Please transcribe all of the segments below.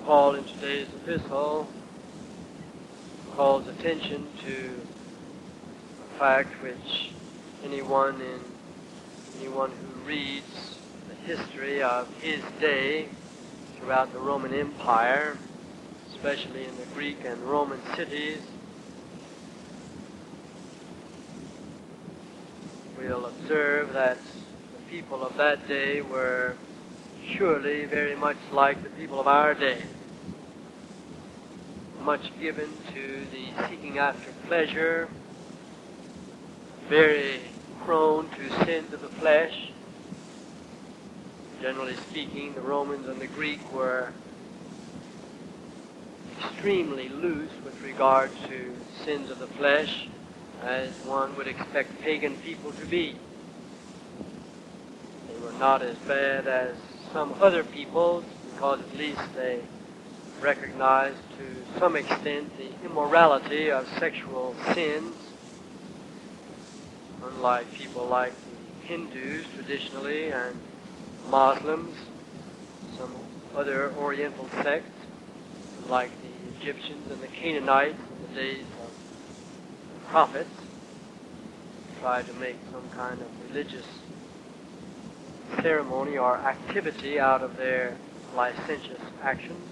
Paul in today's epistle calls attention to a fact which anyone who reads the history of his day throughout the Roman Empire, especially in the Greek and Roman cities, will observe that the people of that day were surely very much like the people of our day, much given to the seeking after pleasure, very prone to sins of the flesh. Generally speaking, the Romans and the Greek were extremely loose with regard to sins of the flesh, as one would expect pagan people to be. They were not as bad as some other peoples, because at least they recognized to some extent the immorality of sexual sins, unlike people like the Hindus traditionally and Muslims, some other Oriental sects like the Egyptians and the Canaanites in the days of the prophets, tried to make some kind of religious ceremony or activity out of their licentious actions.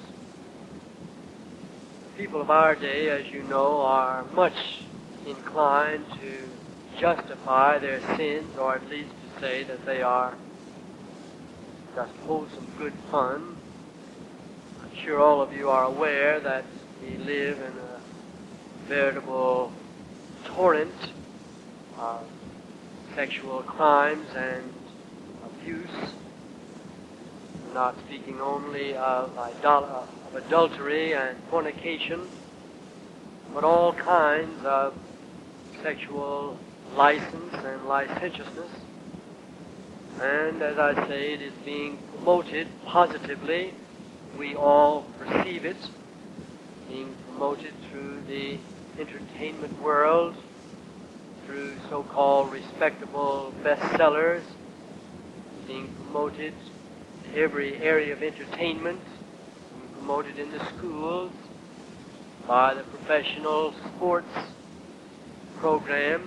The people of our day, as you know, are much inclined to justify their sins, or at least to say that they are just wholesome good fun. I'm sure all of you are aware that we live in a veritable torrent of sexual crimes and abuse. I'm not speaking only of adultery and fornication, but all kinds of sexual license and licentiousness. And as I say, it is being promoted positively. We all perceive it being promoted through the entertainment world, through so-called respectable bestsellers, being promoted in every area of entertainment, being promoted in the schools, by the professional sports programs.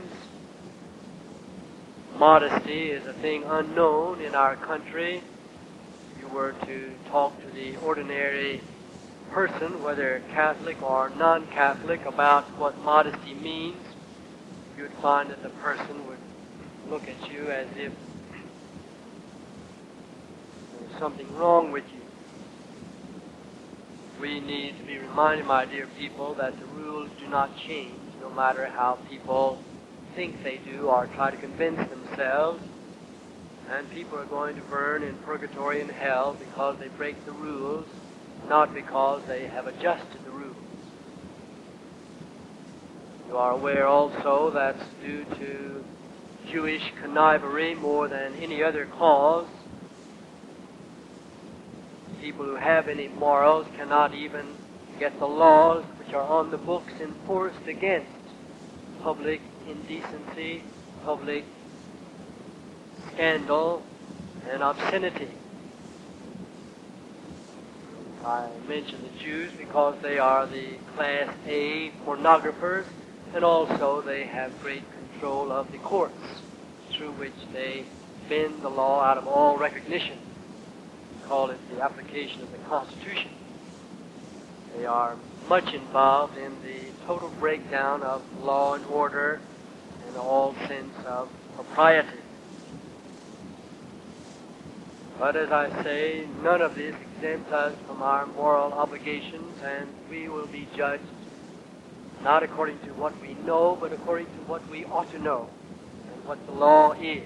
Modesty is a thing unknown in our country. If you were to talk to the ordinary person, whether Catholic or non-Catholic, about what modesty means, you would find that the person would look at you as if there's something wrong with you. We need to be reminded, my dear people, that the rules do not change, no matter how people think they do or try to convince themselves. And people are going to burn in purgatory and hell because they break the rules, not because they have adjusted the rules. You are aware also that's due to Jewish connivery more than any other cause. People who have any morals cannot even get the laws which are on the books enforced against public indecency, public scandal, and obscenity. I mention the Jews because they are the Class A pornographers, and also they have great control of the courts, through which they bend the law out of all recognition. We call it the application of the Constitution. They are much involved in the total breakdown of law and order and all sense of propriety. But as I say, none of this exempts us from our moral obligations, and we will be judged not according to what we know, but according to what we ought to know and what the law is.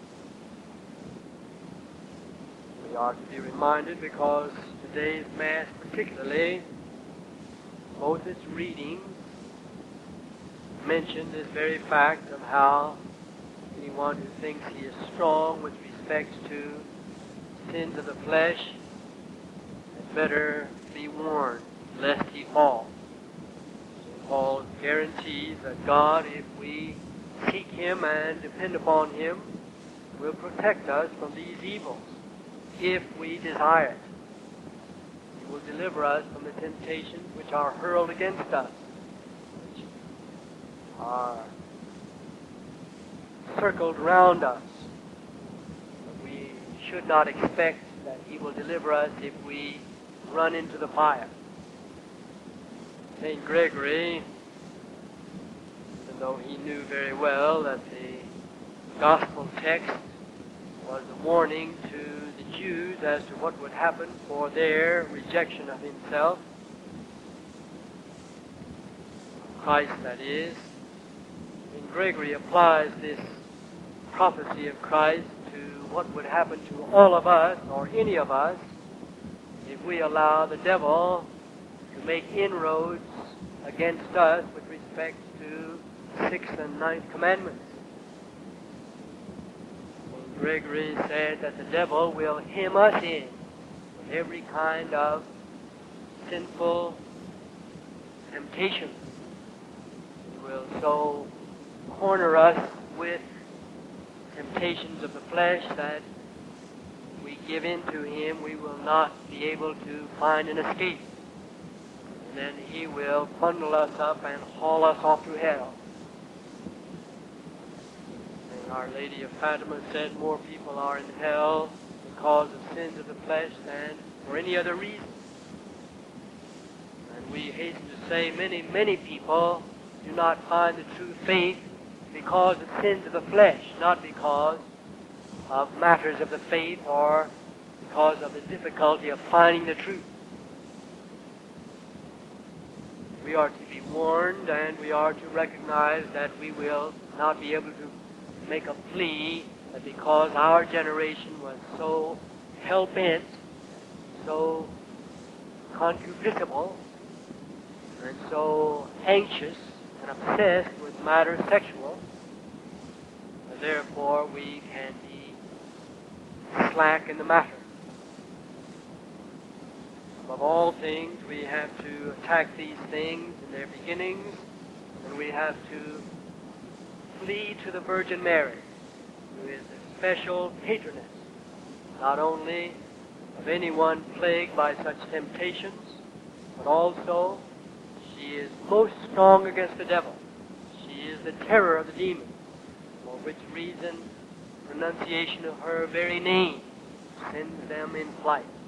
We are to be reminded because today's Mass particularly, both its readings mention this very fact of how anyone who thinks he is strong with respect to sins of the flesh had better be warned lest he fall. St. Paul guarantees that God, if we seek Him and depend upon Him, will protect us from these evils, if we desire it. will deliver us from the temptations which are hurled against us, which are circled round us. But we should not expect that He will deliver us if we run into the fire. St. Gregory, even though he knew very well that the gospel text was a warning to the Jews as to what would happen for their rejection of Himself, Christ that is, St. Gregory applies this prophecy of Christ to what would happen to all of us, or any of us, if we allow the devil to make inroads against us with respect to the 6th and 9th commandments. St. Gregory said that the devil will hem us in with every kind of sinful temptation. He will so corner us with temptations of the flesh that if we give in to him, we will not be able to find an escape. And then he will bundle us up and haul us off to hell. And Our Lady of Fatima said more people are in hell because of sins of the flesh than for any other reason. And we hasten to say many, many people do not find the true faith because of sins of the flesh, not because of matters of the faith or because of the difficulty of finding the truth. We are to be warned, and we are to recognize that we will not be able to make a plea that because our generation was so hell-bent, so concupiscible, and so anxious and obsessed with matters sexual, and therefore we can be slack in the matter. Above all things, we have to attack these things in their beginnings, and we have to flee to the Virgin Mary, who is the special patroness, not only of anyone plagued by such temptations, but also she is most strong against the devil. She is the terror of the demons, for which reason pronunciation of her very name sends them in flight.